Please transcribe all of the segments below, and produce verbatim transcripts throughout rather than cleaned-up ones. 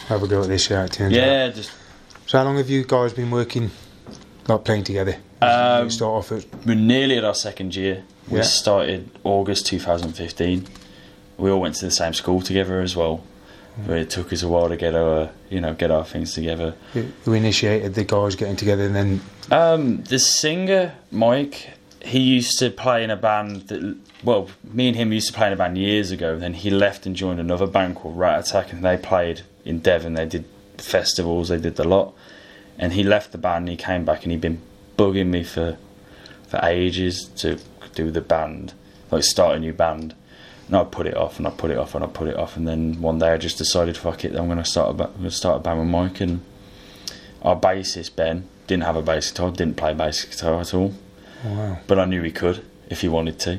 have a go at this, yeah, it turns Yeah, out. just... So how long have you guys been working, like playing together? Um, you start off at... We're nearly at our second year. We Yeah. started August two thousand fifteen. We all went to the same school together as well. But it took us a while to get our, you know, get our things together. Who initiated the guys getting together and then... Um, the singer, Mike, he used to play in a band that... Well, me and him used to play in a band years ago. Then he left and joined another band called Rat Attack, and they played in Devon. They did festivals, they did a lot. And he left the band and he came back, and he'd been bugging me for for ages to do the band, like start a new band. And I'd put it off and I'd put it off and I'd put it off, and then one day I just decided, fuck it, I'm going to start a ba- I'm going to start a band with Mike. And our bassist Ben didn't have a bass guitar, didn't play bass guitar at all. Oh, wow. But I knew he could if he wanted to.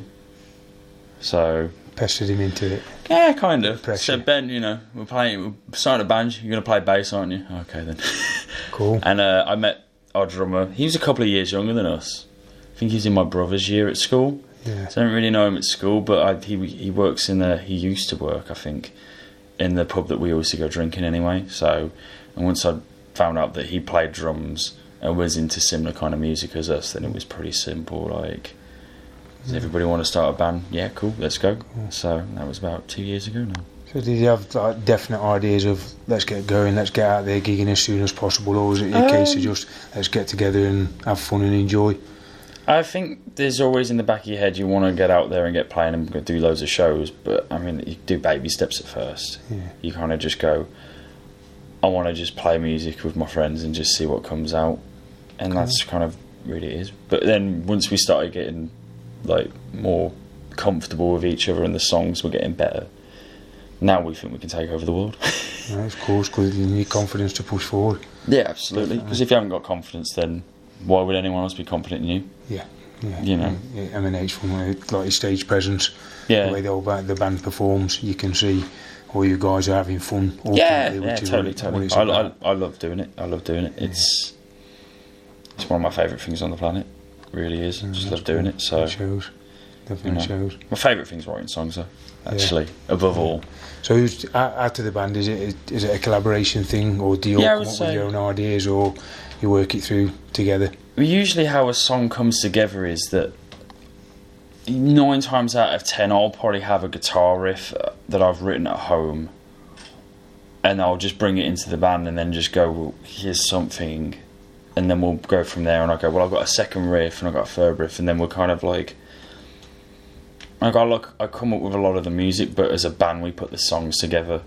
So Pestered him into it. yeah, kind of. Pressure. So Ben, you know, we're playing, we're starting a band. You're going to play bass, aren't you? Okay then. Cool. And uh, I met our drummer. He was a couple of years younger than us. I think he's in my brother's year at school. Yeah. So I don't really know him at school, but I, he he works in the. He used to work, I think, in the pub that we always used to go drinking anyway. So, and once I found out that he played drums and was into similar kind of music as us, then it was pretty simple. Like, does everybody want to start a band? Yeah, cool, let's go. Cool. So that was about two years ago now. So did you have like definite ideas of let's get going, let's get out there gigging as soon as possible, or was it a Um, case of just let's get together and have fun and enjoy? I think there's always in the back of your head you want to get out there and get playing and do loads of shows, but I mean you do baby steps at first. Yeah. You kind of just go, I want to just play music with my friends and just see what comes out, and Cool. that's kind of really it is. But then once we started getting like more comfortable with each other and the songs were getting better, now we think we can take over the world. No, of course, because you need confidence to push forward. Yeah, absolutely. Because if you haven't got confidence, then why would anyone else be confident in you? Yeah, yeah. You know. It emanates from uh, like your stage presence, Yeah. the way the whole band, the band performs. You can see all you guys are having fun. Yeah, ultimately, yeah, which is totally, what totally. it's I, I, about. I love doing it. I love doing it. It's it's one of my favourite things on the planet. It really is. I Yeah, just that's love doing cool. it. So It shows. Definitely you know. shows. My favourite thing's writing songs, though. Actually, above all. So, who's, out out of the band, is it is it a collaboration thing, or do you Yeah, I all would come up say- with your own ideas, or you work it through together? Usually, how a song comes together is that nine times out of ten, I'll probably have a guitar riff that I've written at home, and I'll just bring it into the band, and then just go, well, here's something, and then we'll go from there. And I go, well, I've got a second riff, and I've got a third riff, and then we're kind of like, like I look, I come up with a lot of the music, but as a band, we put the songs together.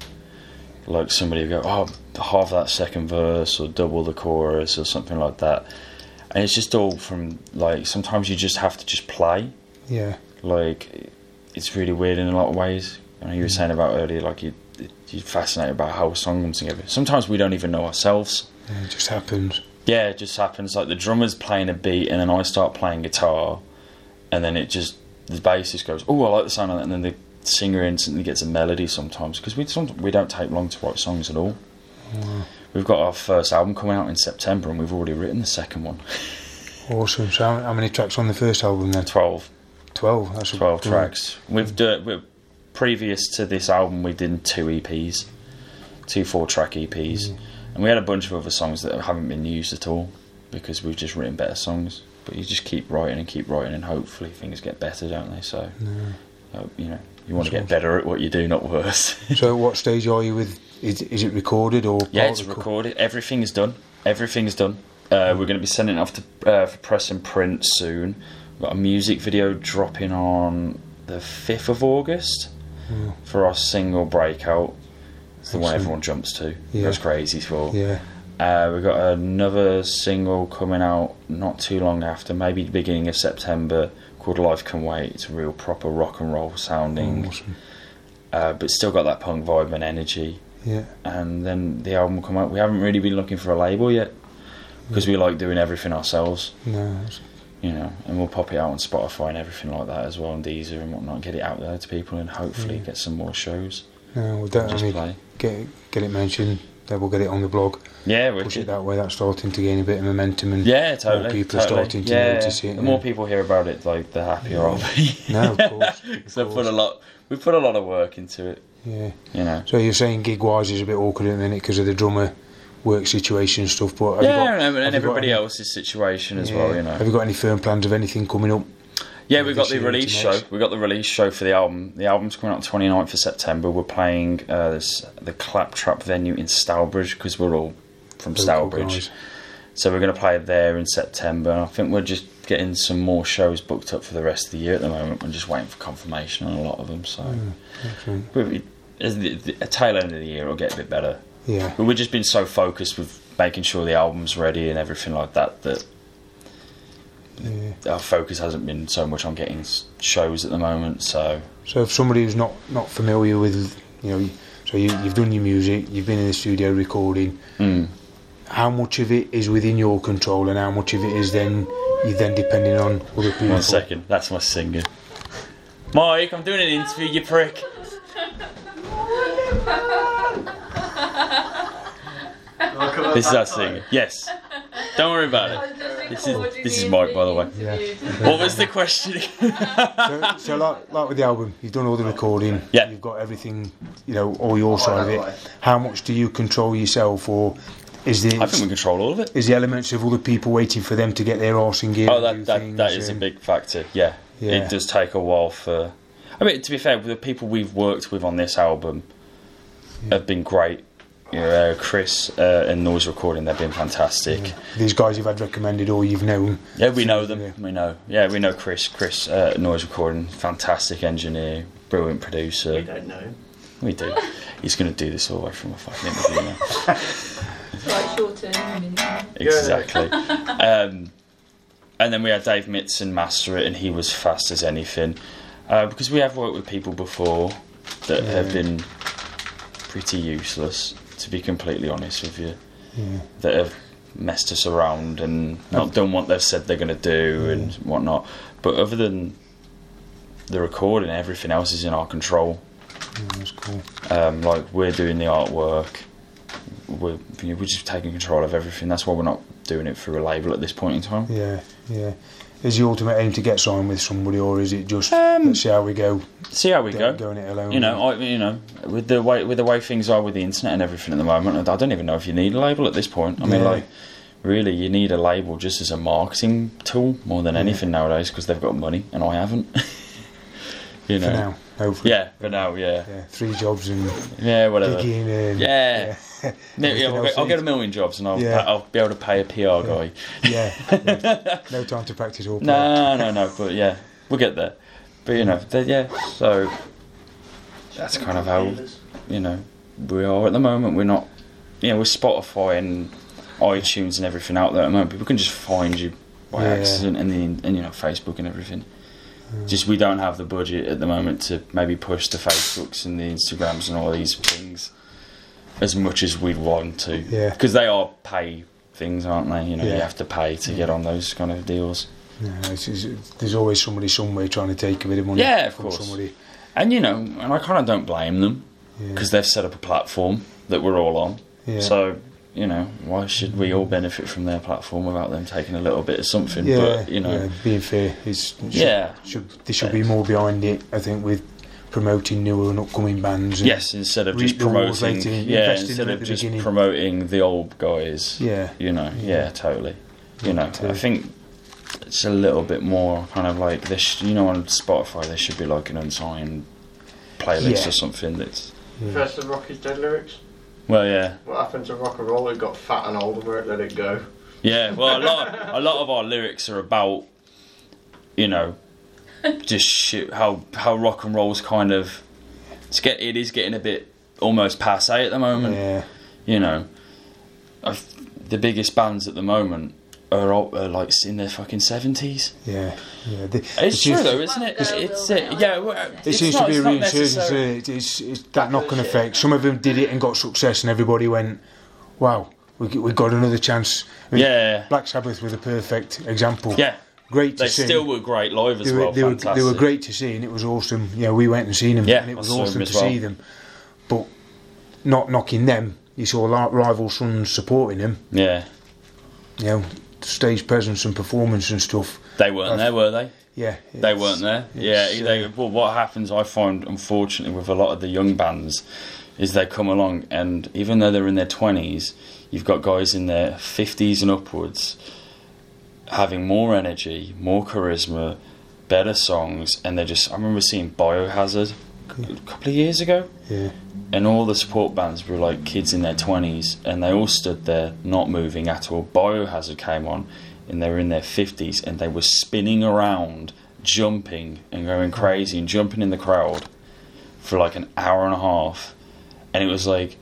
Like somebody will go, oh, half that second verse, or double the chorus, or something like that. And it's just all from, like, sometimes you just have to just play. Yeah, Like, it's really weird in a lot of ways. I know you were saying about earlier, like, you, you're fascinated about how a song comes together. Sometimes we don't even know ourselves. yeah, it just happens. Yeah, it just happens. Like, the drummer's playing a beat, and then I start playing guitar, and then it just, the bassist goes, oh, I like the sound of that, and then the singer instantly gets a melody sometimes, because we, we don't take long to write songs at all. Wow. We've got our first album coming out in September, and we've already written the second one. Awesome. So, how, how many tracks on the first album then? twelve. Twelve. That's a twelve good- tracks. We've done, we previous to this album, we did two E Ps, two four-track E Ps, Mm. and we had a bunch of other songs that haven't been used at all because we've just written better songs. But you just keep writing and keep writing, and hopefully things get better, don't they? So, No. uh, you know, you want to That's get better at what you do, not worse. So, what stage are you with? Is, is it recorded or? Yeah, part it's of the co- recorded. Everything's done. Everything's done. Uh, we're going to be sending it off to uh, for press and print soon. We've got a music video dropping on the fifth of August Mm. for our single Breakout. It's the one Excellent. everyone jumps to. Yeah. Goes crazy for. Yeah. Uh, we've got another single coming out not too long after, maybe the beginning of September, called Life Can Wait. It's a real proper rock and roll sounding, Awesome. uh, but still got that punk vibe and energy. Yeah. And then the album will come out. We haven't really been looking for a label yet because we like doing everything ourselves, No. That's, you know, and we'll pop it out on Spotify and everything like that as well, and Deezer and whatnot, get it out there to people, and hopefully Yeah. get some more shows. no. We and don't. I just mean, play. get get it mentioned. Then we'll get it on the blog. Yeah, Push it wicked. that way. That's starting to gain a bit of momentum, and Yeah, totally. more people are totally. starting to yeah. notice it. The more yeah. people hear about it, like the happier I'll be. No, of course. Of So I put course. a lot. We put a lot of work into it. Yeah. You know. So you're saying gig-wise is a bit awkward at the minute because of the drummer work situation and stuff, but have Yeah, you got, and, and have you got everybody any, else's situation as yeah, well, you know. Have you got any firm plans of anything coming up? Yeah, we've got this the year release to show. next? We've got the release show for the album. The album's coming out twenty-ninth of September. We're playing uh, this, the Claptrap venue in Stourbridge because we're all from Local Stourbridge. guys. So we're going to play there in September. I think we're just getting some more shows booked up for the rest of the year at the moment. We're just waiting for confirmation on a lot of them. So Mm, excellent. but we- as the, the a tail end of the year, it'll get a bit better. Yeah. But we've just been so focused with making sure the album's ready and everything like that that Yeah. our focus hasn't been so much on getting s- shows at the moment. So So if somebody who's not, not familiar with, you know, so you, you've done your music, you've been in the studio recording, mm. how much of it is within your control and how much of it is then you then depending on other people? One second, that's my singing. Mike, I'm doing an interview, you prick. This is our singer. Yes. Don't worry about it. This is this is Mike, by the way. Yeah. What was the question? So, so like, like with the album, you've done all the recording, Yeah. you've got everything, you know, all your side of it. How much do you control yourself, or is the I think we control all of it. is the elements of other people waiting for them to get their arse in gear? Oh, and do that that, things that is a and- big factor. Yeah. Yeah. It does take a while for. I mean, to be fair, the people we've worked with on this album have been great. You know, uh, Chris uh, and Noise Recording, they've been fantastic. These guys you've had recommended or you've known. Yeah, we know them. Yeah. We know. Yeah, we know Chris. Chris, uh, Noise Recording, fantastic engineer, brilliant producer. We don't know him. We do. He's going to do this all the way from a fucking interview now. Like short term. Exactly. Um, and then we had Dave Mitson master it, and he was fast as anything. Uh, because we have worked with people before that Yeah. have been pretty useless, to be completely honest with you. Yeah. That have messed us around and not done what they've said they're going to do and whatnot. But other than the recording, everything else is in our control. Yeah, that's cool. Um, like, we're doing the artwork. We're, you know, we're just taking control of everything. That's why we're not doing it through a label at this point in time. Yeah, yeah. Is the ultimate aim to get signed with somebody, or is it just Um, let's see how we go? See how we go. Going it alone. You know, I, you know, with the way with the way things are with the internet and everything at the moment, I don't even know if you need a label at this point. I mean, Yeah. like, really, you need a label just as a marketing tool more than anything nowadays because they've got money and I haven't. you know. For now, hopefully. Yeah, for now, yeah, Yeah, three jobs and yeah, whatever. gigging and Yeah. yeah. No, yeah, Everything I'll, else get, I'll get a needs- million jobs and I'll, Yeah. I'll be able to pay a P R guy. yeah, yeah. No time to practice all. No, no, no, but yeah, we'll get there. But you know, they- yeah, so that's kind of how, you know, we are at the moment. We're not, you know, with Spotify and iTunes and everything out there at the moment, people can just find you by Yeah. accident and, the, and, you know, Facebook and everything. Just we don't have the budget at the moment to maybe push the Facebooks and the Instagrams and all these things as much as we'd want to. Yeah. Because they are pay things, aren't they? You know, you Yeah. have to pay to get on those kind of deals. No, it's, it's, there's always somebody somewhere trying to take a bit of money. Yeah, of from course. Somebody. And you know, and I kind of don't blame them Yeah. because they've set up a platform that we're all on. Yeah. So, you know, why should we all benefit from their platform without them taking a little bit of something? Yeah, But, you know, yeah, being fair, it's, it should, Yeah. should, there should be more behind it. I think with promoting newer and upcoming bands. And yes, instead of reap just the rewards promoting, later, yeah, invest in instead them at of the just beginning. promoting the old guys. Yeah. You know, yeah, totally. You know, Too. I think it's a little bit more kind of like this. You know, on Spotify there should be like an unsigned playlist Yeah. or something. That's First of Rock is Dead lyrics. well, yeah. What happened to rock and roll? It got fat and old and won't let it go. Yeah, well, a lot, a lot of our lyrics are about, you know, just shit, how how rock and roll's kind of, it's get it is getting a bit almost passe at the moment. Yeah. You know, I've, the biggest bands at the moment are, all, are like in their fucking seventies. Yeah. Yeah. The, It's the- true though, isn't it? It's, it's uh, yeah. Well, It it's seems not, to be it's a not reinsurgence. necessarily- It's, it's, it's that knock-on effect. Some of them did it and got success, and everybody went, "Wow, we we got another chance." I mean, Yeah. Black Sabbath were the perfect example. Yeah, Great to they see. still were great live as they were, well. they, were, Fantastic. they were great to see, and it was awesome. Yeah, we went and seen them, Yeah, and it was I saw them awesome as to well. see them. But not knocking them, you saw li- rival sons supporting them. Yeah. You know, stage presence and performance and stuff. They weren't there, were they? Yeah, They weren't there. Yeah, it's, they, uh, well, what happens, I find, unfortunately, with a lot of the young bands, is they come along, and even though they're in their twenties, you've got guys in their fifties and upwards having more energy, more charisma, better songs, and they just. I remember seeing Biohazard a couple of years ago, Yeah, and all the support bands were like kids in their twenties, and they all stood there not moving at all. Biohazard came on, and they were in their fifties, and they were spinning around, jumping and going crazy and jumping in the crowd for like an hour and a half, and it was like,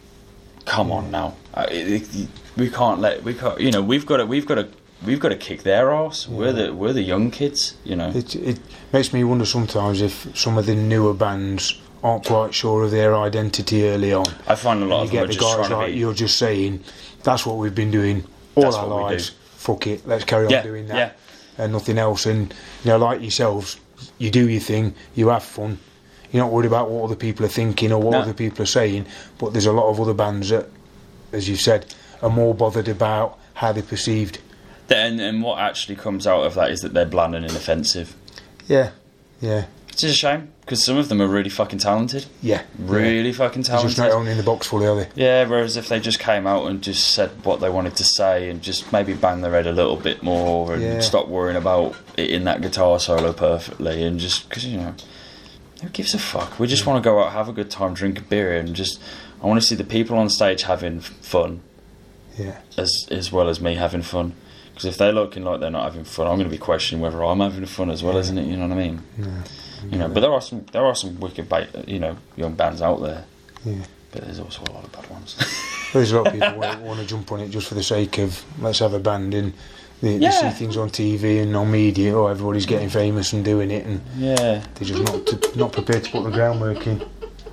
come on now, I- it- it- we can't let we can't you know we've got to we've got to we've got to kick their ass. We're the we're the young kids, you know. it it makes me wonder sometimes if some of the newer bands aren't quite sure of their identity early on. I find a lot You of them get are the just guys trying like to be. you're just saying, that's what we've been doing all That's our what we do. lives. Fuck it, let's carry on Yeah, doing that yeah. and nothing else. And you know, like yourselves, you do your thing, you have fun. You're not worried about what other people are thinking or what No. other people are saying. But there's a lot of other bands that, as you've said, are more bothered about how they're perceived. And, and what actually comes out of that is that they're bland and inoffensive. Yeah, yeah, It's just a shame, because some of them are really fucking talented. yeah. Really fucking They're just talented. not only in the box fully, are they? Yeah, whereas if they just came out and just said what they wanted to say and just maybe bang their head a little bit more and Yeah. stop worrying about it in that guitar solo perfectly, and just, because, you know, who gives a fuck? We just want to go out, have a good time, drink a beer, and just, I want to see the people on stage having f- fun Yeah, as as well as me having fun. Because if they're looking like they're not having fun, I'm going to be questioning whether I'm having fun as well, isn't it? You know what I mean? yeah, You know, but there are some there are some wicked, ba- you know, young bands out there. yeah. But there's also a lot of bad ones. There's a lot of people want, want to jump on it just for the sake of let's have a band, and they, they Yeah. see things on T V and on media. Oh, everybody's getting famous and doing it, and Yeah. they're just not to, not prepared to put the groundwork in.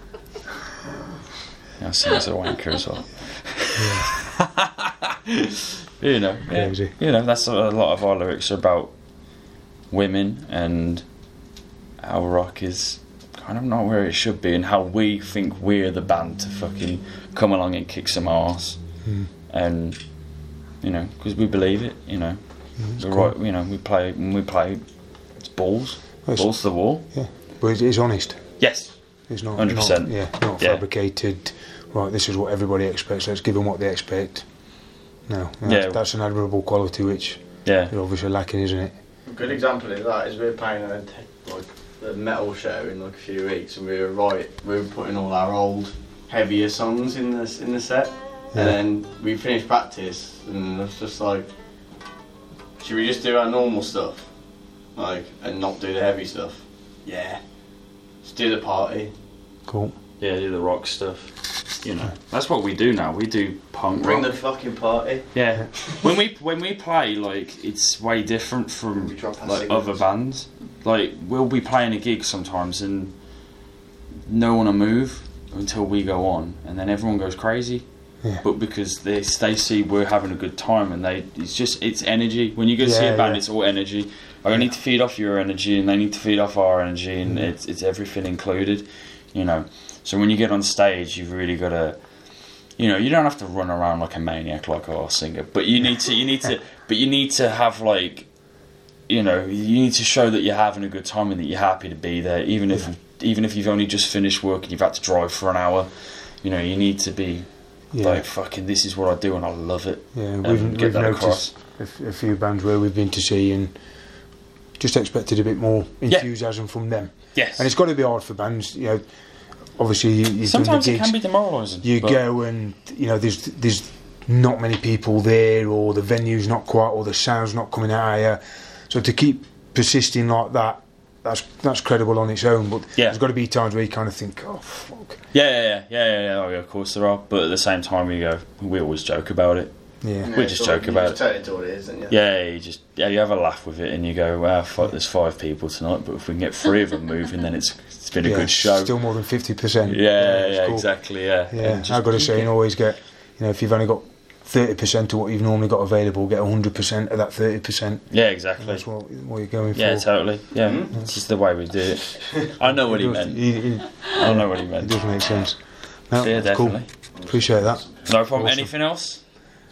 I see as a wanker as well. You know, yeah. Crazy. You know, that's a, a lot of our lyrics are about women and how rock is kind of not where it should be, and how we think we're the band to fucking come along and kick some arse, Mm. and you know, because we believe it. You know, it's we're cool. right. You know, we play when we play. It's balls, Well, it's- balls to the wall. Yeah, but it's, it's honest. Yes. It's not one hundred percent. not- yeah, not Yeah. fabricated. Right, this is what everybody expects. Let's give them what they expect. No, that's, Yeah. that's an admirable quality which Yeah. you're obviously lacking, isn't it? A good example of that is we're playing a like the metal show in like a few weeks, and we were right. We were putting all our old heavier songs in the in the set, Yeah. and then we finished practice, and it's just like, should we just do our normal stuff, like, and not do the heavy stuff? Yeah. Let's do the party. Cool. Yeah, do the rock stuff. You know, that's what we do now. We do punk Bring rock. the fucking party. Yeah, when we when we play, like, it's way different from We drop our like signals. other bands. Like, we'll be playing a gig sometimes and no one will move until we go on, and then everyone goes crazy. Yeah. But because they they see we're having a good time, and they it's just it's energy. When you go see Yeah, a band, yeah. it's all energy. I need to feed off your energy, and they need to feed off our energy, and it's it's everything included. You know. So when you get on stage, you've really got to, you know, you don't have to run around like a maniac like our singer, but you need to, you need to, but you need to have like, you know, you need to show that you're having a good time and that you're happy to be there, even if, even if you've only just finished work and you've had to drive for an hour. You know, you need to be Yeah. like, fucking, this is what I do and I love it. Yeah, and we've, get we've that noticed across. a, f- a few bands where we've been to see and just expected a bit more Yeah. enthusiasm from them. Yes. And it's got to be hard for bands, you know. Obviously, you, you've Sometimes done it the can gigs. be demoralising. You but- go and you know there's there's not many people there, or the venue's not quite, or the sound's not coming out of you. So to keep persisting like that, that's that's credible on its own. But Yeah. there's got to be times where you kind of think, oh fuck. Yeah, yeah, yeah, yeah, yeah, yeah. Oh, yeah, of course there are. But at the same time, you go, we always joke about it. Yeah. We just joke about it. Tell it to what it is, and Yeah, you just yeah, you have a laugh with it, and you go, "Well, fuck, there's five people tonight, but if we can get three of them moving, then it's it's been a Yeah, good show." Still more than fifty percent. yeah, yeah, it's cool. exactly, yeah. Yeah, And just I've got to keep say, it- and always get, you know, if you've only got thirty percent of what you've normally got available, get one hundred percent of that thirty percent. Yeah, exactly. That's what, what you're going Yeah, for. totally. Yeah, it's just the way we do it. I know what he It does- meant. It, it, I know what he it meant. does make sense. No, Yeah, that's cool. definitely. Appreciate that. No problem. Awesome. Anything else?